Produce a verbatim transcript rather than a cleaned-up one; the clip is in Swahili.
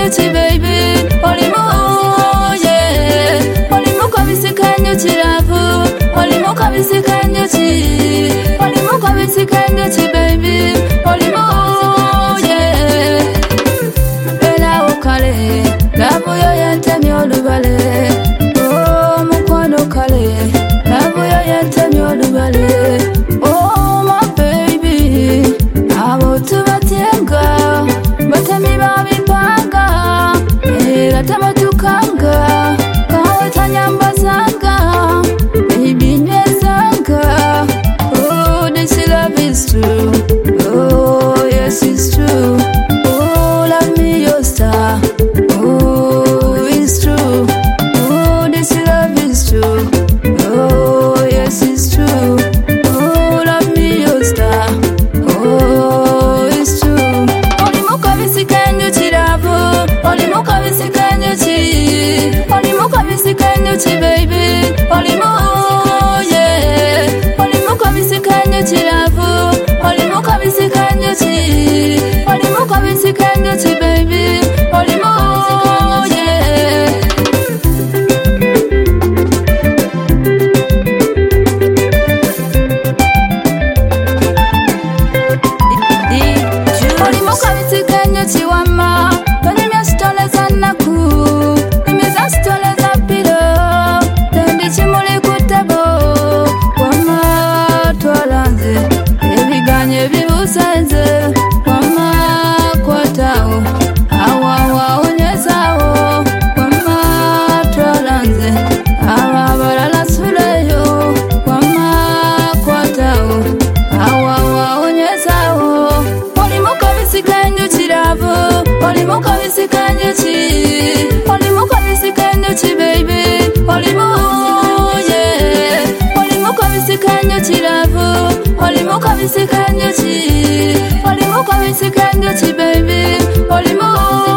kanyuchi baby olimu yeah olimu kabisi kanyuchi love olimu kabisi kanyuchi olimu kabisi kanyuchi baby olimu yeah bela ukale love yo yantemi olubale oh mukwano kale love yo yantemi olubale oh my baby abo tubatenga batemi babipanga era tamatukanga kawe tanyambazanga baby nwezanga oh this love is true oh yes it's true oh love me your star oh it's true oh this love is true oh yes it's true oh love me your star oh it's true olimu kabisi kanyuchi love olimu kabisi kanyuchi olimu kabisi kanyuchi baby olimu yeah olimu kabisi kanyuchi love olimu kabisi kanyuchi olimu kabisi kanyuchi baby olimu yeah olimu kabisi kanyuchi wama banyumya stole za naku imiza stole za pilo tendi chimuli kutabo wama twalanze ebiganye bibusenze wama kwatao awawa onyezawo wama twalanze ababalala suleyo wama kwatao awawa onyezawo olimu kabisi kanyuchi love olimu kabisi kanyuchi olimu kabisi kanyuchi baby olimu yeah olimu kabisi kanyuchi love olimu kabisi kanyuchi olimu kabisi kanyuchi baby olimu